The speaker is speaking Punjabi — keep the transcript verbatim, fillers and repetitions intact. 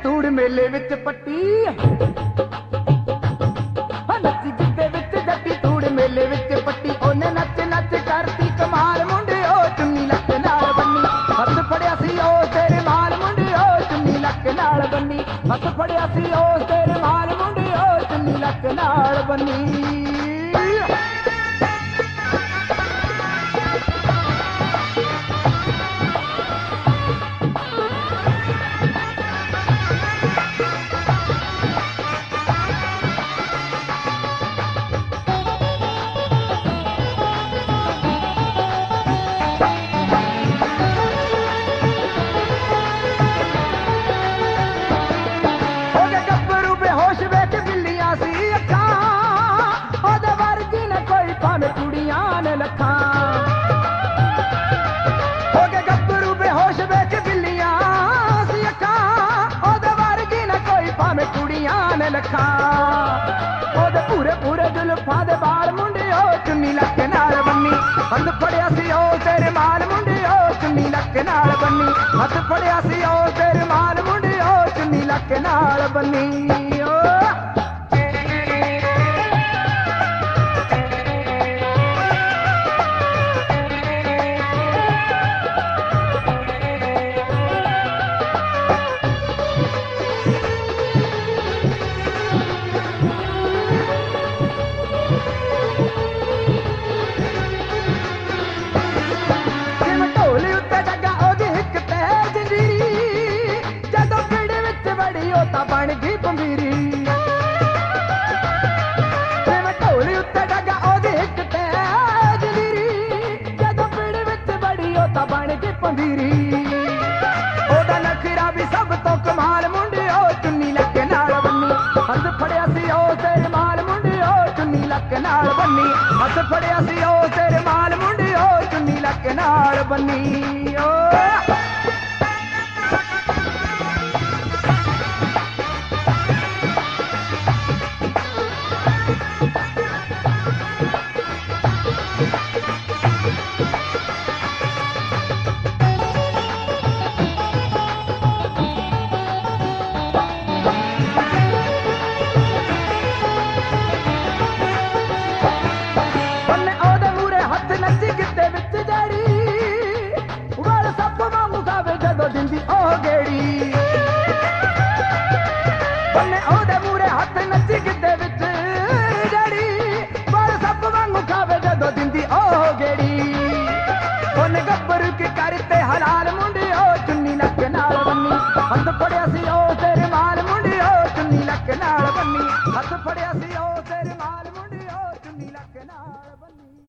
ਤੂੜ ਮੇਲੇ ਵਿੱਚ ਪੱਟੀ ਨੱਚੀ ਗਿੱਧੇ ਵਿੱਚ ਜੱਟੀ ਤੂੜ ਮੇਲੇ ਵਿੱਚ ਪੱਟੀ ਉਹਨੇ ਨੱਚ ਨੱਚ ਕਰਤੀ ਕਮਾਲ ਮੁੰਡਿਓ ਚੁੰਨੀ ਲੱਕ ਨਾਲ ਬੰਨੀ ਹੱਥ ਫੜਿਆ ਸੀ ਉਹ ਤੇਰੇ ਮਾਲ ਮੁੰਡਿਓ ਚੁੰਨੀ ਲੱਕ ਨਾਲ ਬੰਨੀ ਹੱਥ ਫੜਿਆ ਸੀ ਉਹ ਤੇਰੇ ਮਾਲ ਮੁੰਡਿਓ ਚੁੰਨੀ ਲੱਕ ਨਾਲ ਬੰਨੀ ਉਹਦੇ ਪੂਰੇ ਪੂਰੇ ਜ਼ੁਲਫਾਂ ਦੇ ਬਾਲ ਮੁੰਡਿਓ ਚੁੰਨੀ ਲੱਕ ਨਾਲ ਬੰਨੀ ਹੱਥ ਫੜਿਆ ਸੀ ਉਹ ਤੇਰੇ ਮਾਲ ਮੁੰਡਿਓ ਚੁੰਨੀ ਲੱਕ ਨਾਲ ਬੰਨੀ ਹੱਥ ਫੜਿਆ ਸੀ ਉਹ ਤੇਰੇ ਮਾਲ ਮੁੰਡਿਓ ਚੁੰਨੀ ਲੱਕ ਨਾਲ ਬੰਨੀ ਬਣ ਗਈ ਪੰਬੀਰੀ ਜਿਵੇਂ ਢੋਲੀ ਉੱਤੇ ਡੱਗਾ ਉਹਦੀ ਇੱਕ ਤੇਜ ਲੀਰੀ ਜਦੋਂ ਪਿੰਡ ਵਿੱਚ ਬੜੀ ਉਹ ਤਾਂ ਬਣ ਗਈ ਪੰਬੀਰੀ ਉਹਦਾ ਨਖਰਾ ਵੀ ਸਭ ਤੋਂ ਕਮਾਲ ਮੁੰਡਿਓ ਚੁੰਨੀ ਲੱਕ ਨਾਲ ਬੰਨੀ ਹੱਥ ਫੜਿਆ ਸੀ ਉਹ ਤੇਰੇ ਮਾਲ ਮੁੰਡਿਓ ਚੁੰਨੀ ਲੱਕ ਨਾਲ ਬੰਨੀ ਹੱਥ ਫੜਿਆ ਸੀ ਉਹ ਤੇਰੇ ਮਾਲ ਮੁੰਡਿਓ ਚੁੰਨੀ ਲੱਕ ਨਾਲ ਬੰਨੀ ਓ ਉਹਦੇ ਮੂਰੇ ਹੱਥ ਨੱਚੀ ਗਿੱਧੇ ਵਿੱਚ ਜੜੀ ਬੜ ਸੱਪ ਵਾਂਗੂ ਖਾਵੇ ਜਦੋਂ ਦਿੰਦੀ ਉਹ ਗੇੜੀ ਉਹਨੇ ਗੱਭਰੂ ਕੀ ਕਰਤੇ ਹਲਾਲ ਮੁੰਡਿਓ ਚੁੰਨੀ ਲੱਕ ਨਾਲ ਬੰਨੀ ਹੱਥ ਫੜਿਆ ਸੀ ਉਹ